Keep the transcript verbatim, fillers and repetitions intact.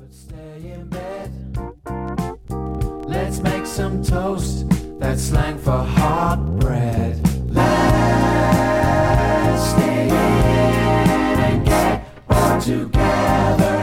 Stay in bed. Let's make some toast. That's slang for hot bread. Let's stay in and get bored together.